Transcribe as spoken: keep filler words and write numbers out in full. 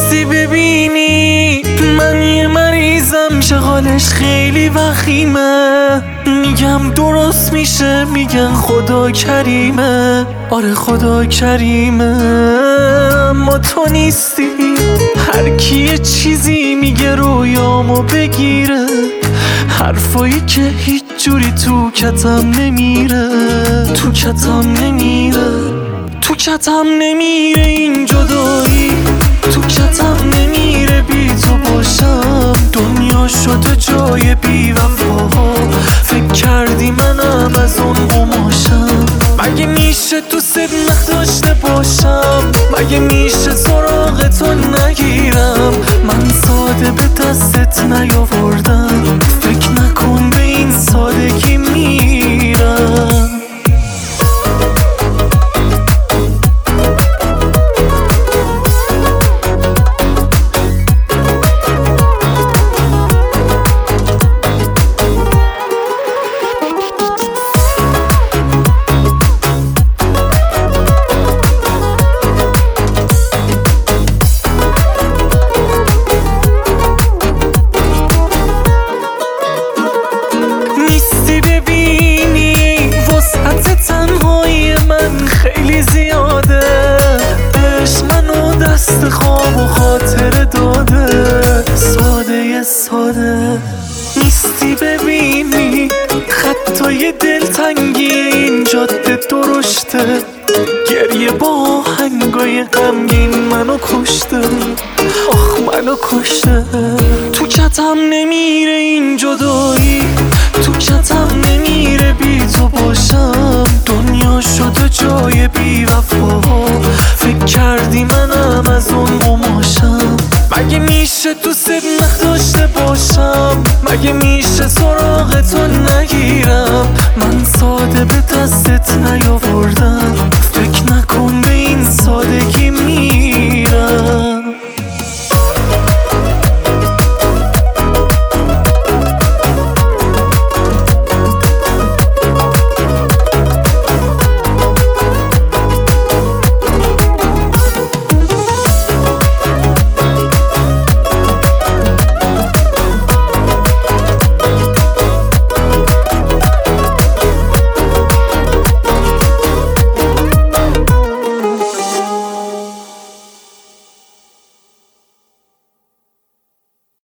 نیستی ببینی من یه مریضم، شغالش خیلی وخیمه. میگم درست میشه، میگن خدا کریمه. آره خدا کریمه، اما تو نیستی. هر کی یه چیزی میگه رویامو بگیره، حرفایی که هیچ جوری تو کتم نمیره، تو کتم نمیره، تو کتم نمیره. این جدایی تو کتم نمیره، بی تو باشم دنیا شده جای بی وفاها. فکر کردی منم از اون قماشم؟ مگه میشه تو صدمت داشته باشم؟ مگه میشه سراغ تو نگیرم؟ من ساده به دستت نیاوردم، فکر نکن به این سادگی میرم. خیلی زیاده عشق منو دست خواب و خاطر داده، ساده ساده نیستی ببینی خطای دلتنگی این جاده درشته. گریه با آهنگای غمگین منو کشته، آخ منو کشته. تو کتم نمیره این جدایی، تو کتم نمیره بی تو باشم دنیا شده جای بی وفاها. فکر کردی منم از اون قماشم؟ مگه میشه تو صدمت داشته باشم؟ مگه میشه سراغ تو نگیرم؟ من ساده به دستت نیام